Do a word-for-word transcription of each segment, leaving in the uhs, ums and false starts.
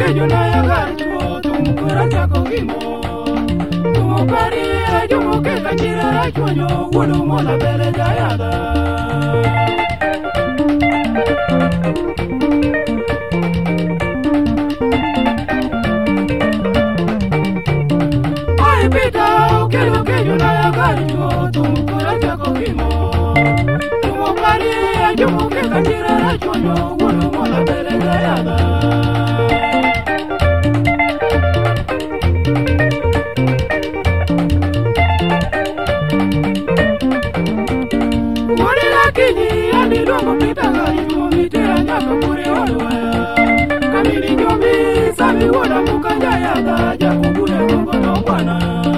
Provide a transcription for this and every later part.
kejo na ya garcho tumukura chako gimo tumukari ajumo ke kanjira rachonyo wudu mola bere jayada ai pita kejo kejo na ya garcho tumukura chako gimo tumukari ajumo ke kanjira rachonyo wudu mola bere jayada Luongo pita garijo mitera nyaka kure odwaya kamili nyomi sami woda mukanja yada jakubune gongo nongwana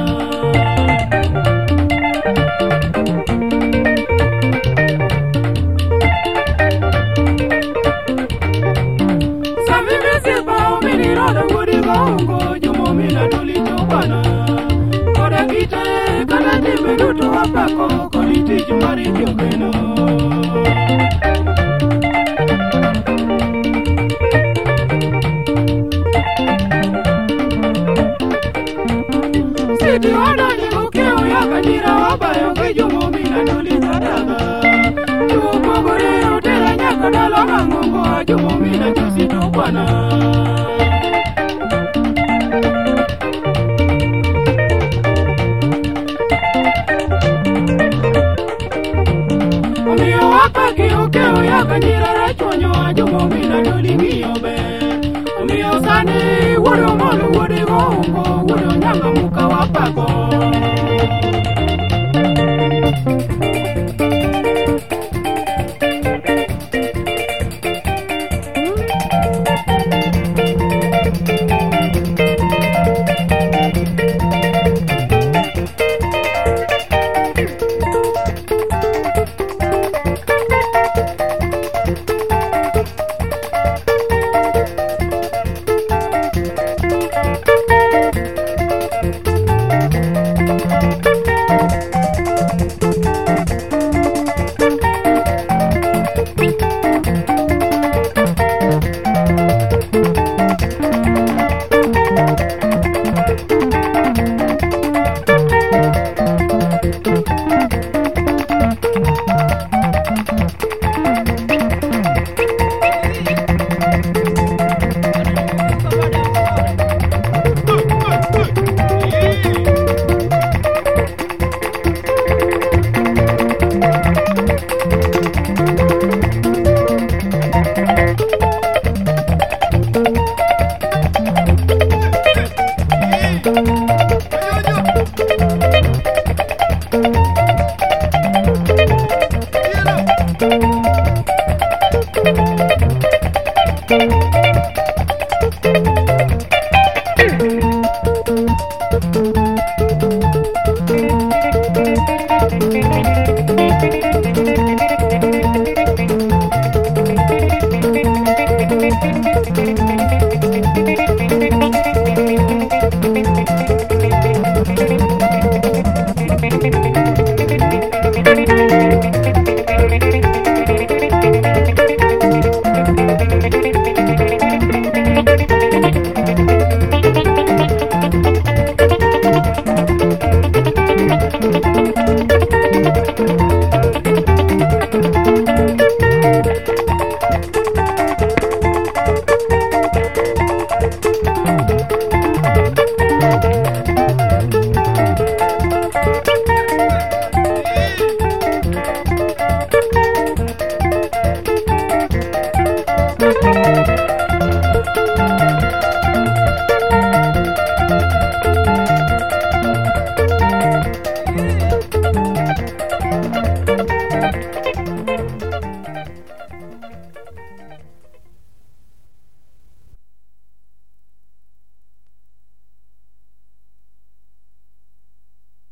sami misipa umini roda wudi gongo jumo mina tulito wana koda kite kana timbe duto wapako koliti jumari jogeno Siti wana nyigo keo ya kanjira wabayo kejumo mina nulita daga Jumo mogore utera nyaka dala mangongo jumo mina jusito wana